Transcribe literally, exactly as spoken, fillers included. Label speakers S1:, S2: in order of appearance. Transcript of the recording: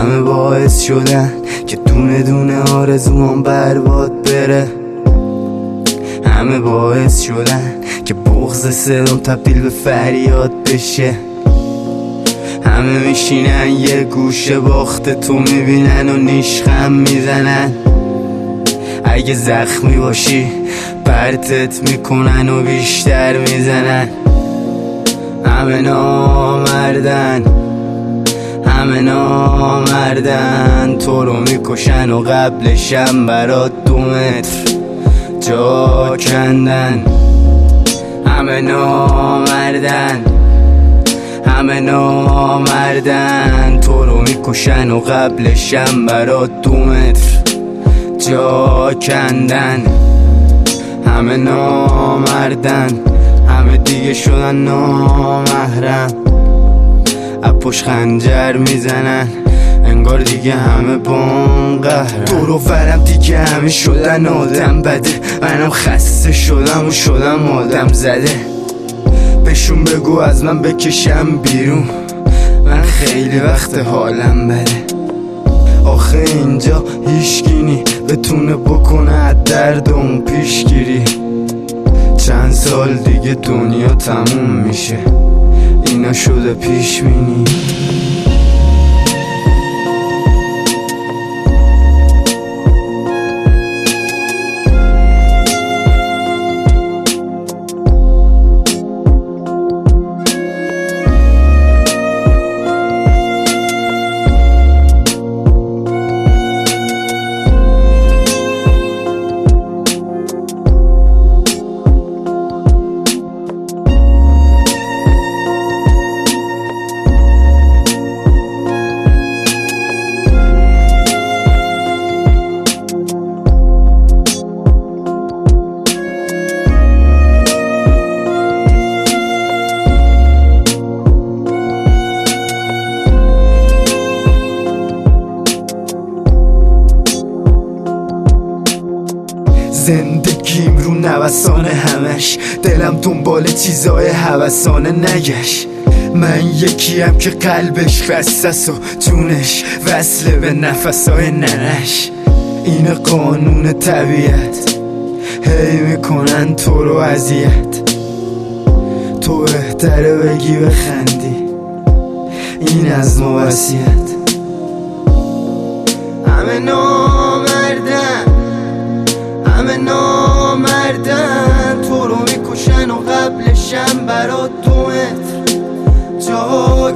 S1: همه باعث شدن که دونه دونه آرزوام برباد بره. همه باعث شدن که بغض صدام تبدیل به فریاد بشه. همه میشینن یه گوشه باخت تو میبینن و نیشخم میزنن. اگه زخمی باشی پرتت میکنن و بیشتر میزنن. همه نامردن، همه نامردن، تو رو میکشن و قبلشم برات دو متر جا کندن. همه نامردن، همه نامردن، تو رو میکشن و قبلشم برات دو متر جا کندن. همه نامردن، همه دیگه شدن نامحرم. اپوش خنجر میزنن انگار دیگه همه بام قهرن. دور و برم دیگه همه شدن آدم بده. منم خسته شدم و شدم آدم زده. بهشون بگو از من بکشم بیرون، من خیلی وقت حالم بده. آخه اینجا هیشگینی بتونه بکنه از دردم پیشگیری. چند سال دیگه دنیا تموم میشه، اینا شده پیش بینی. زندگیم رو نوسان همش، دلم دنبال چیزای هوسانه نگشت. من یکیم که قلبش خستس و جونش وصله به نفسای ننش. این قانون طبیعت، هی میکنن تو رو اذیت. تو بهتره بگی بخندی، این از ما وصیت. همه نامردن، همه نامردن، تو رو میکشن و قبلشم برات دو متر جا